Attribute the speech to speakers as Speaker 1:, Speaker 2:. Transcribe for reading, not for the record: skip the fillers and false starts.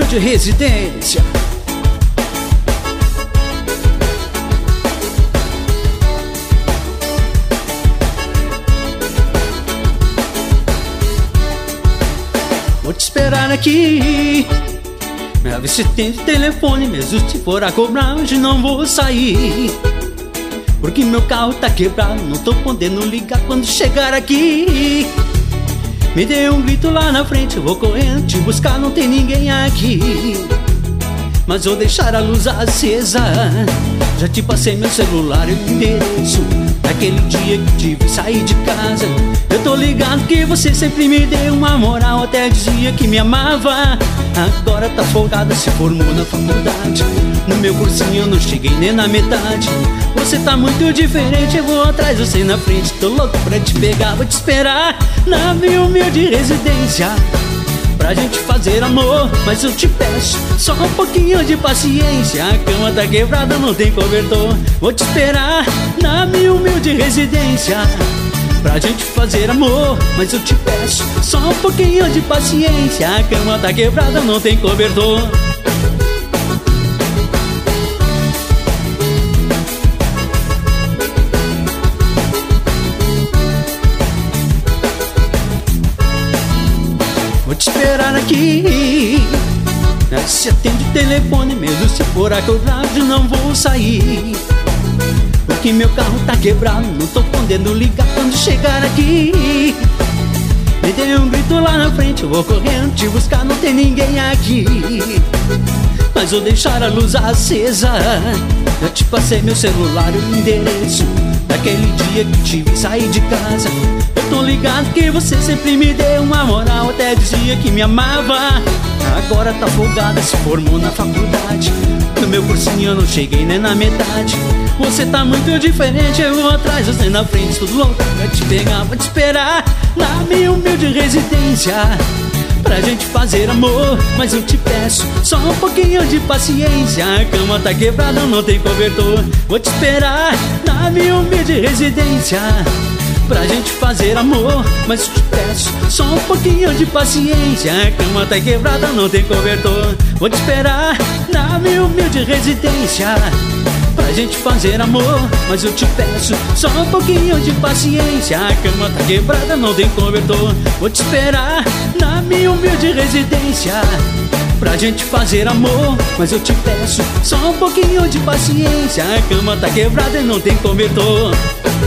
Speaker 1: de residência. Vou te esperar aqui, pra ver se tem telefone. Mesmo se for a cobrar, hoje não vou sair, porque meu carro tá quebrado, não tô podendo ligar quando chegar aqui. Me dê um grito lá na frente, eu vou correndo te buscar, não tem ninguém aqui. Mas vou deixar a luz acesa, já te passei meu celular e o endereço daquele dia que tive sair de casa. Eu tô ligado que você sempre me deu uma moral, até dizia que me amava. Agora tá folgada, se formou na faculdade, no meu cursinho eu não cheguei nem na metade. Você tá muito diferente, eu vou atrás, você na frente. Tô louco pra te pegar, vou te esperar na minha humilde residência, pra gente fazer amor, mas eu te peço só um pouquinho de paciência. A cama tá quebrada, não tem cobertor. Vou te esperar na minha humilde residência, pra gente fazer amor, mas eu te peço só um pouquinho de paciência. A cama tá quebrada, não tem cobertor. Vou te esperar aqui, se atende o telefone, mesmo se for acordado, não vou sair, porque meu carro tá quebrado, não tô podendo ligar quando chegar aqui. Me dê um grito lá na frente, eu vou correndo te buscar, não tem ninguém aqui. Mas vou deixar a luz acesa, já te passei meu celular e o endereço daquele dia que tive sair de casa. Eu tô ligado que você sempre me deu uma moral, até dizia que me amava. Agora tá folgada, se formou na faculdade, no meu cursinho eu não cheguei nem na metade. Você tá muito diferente, eu vou atrás, você na frente, tudo louco pra te pegar. Vou te esperar na minha humilde residência, pra gente fazer amor, mas eu te peço só um pouquinho de paciência. A cama tá quebrada, não tem cobertor. Vou te esperar na minha humilde residência, pra gente fazer amor, mas eu te peço só um pouquinho de paciência. A cama tá quebrada, não tem cobertor. Vou te esperar na minha humilde residência, pra gente fazer amor, mas eu te peço só um pouquinho de paciência. A cama tá quebrada, não tem cobertor. Vou te esperar na minha humilde residência, pra gente fazer amor, mas eu te peço só um pouquinho de paciência. A cama tá quebrada e não tem cobertor.